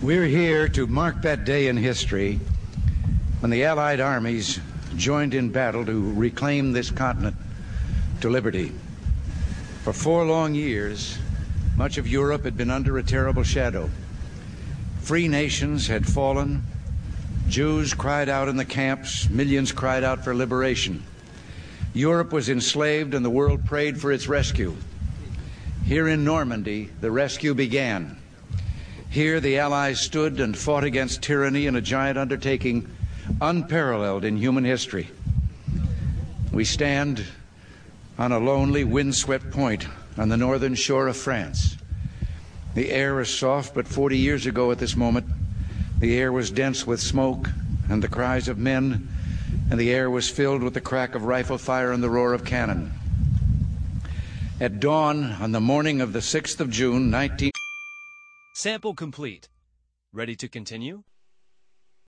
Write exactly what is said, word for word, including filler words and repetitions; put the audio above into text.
We're here to mark that day in history when the Allied armies joined in battle to reclaim this continent to liberty. For four long years, much of Europe had been under a terrible shadow. Free nations had fallen. Jews cried out in the camps. Millions cried out for liberation. Europe was enslaved, and the world prayed for its rescue. Here in Normandy, the rescue began. Here, the Allies stood and fought against tyranny in a giant undertaking unparalleled in human history. We stand on a lonely, windswept point on the northern shore of France. The air is soft, but forty years ago at this moment, the air was dense with smoke and the cries of men, and the air was filled with the crack of rifle fire and the roar of cannon. At dawn on the morning of the sixth of June, nineteen... Sample complete. Ready to continue?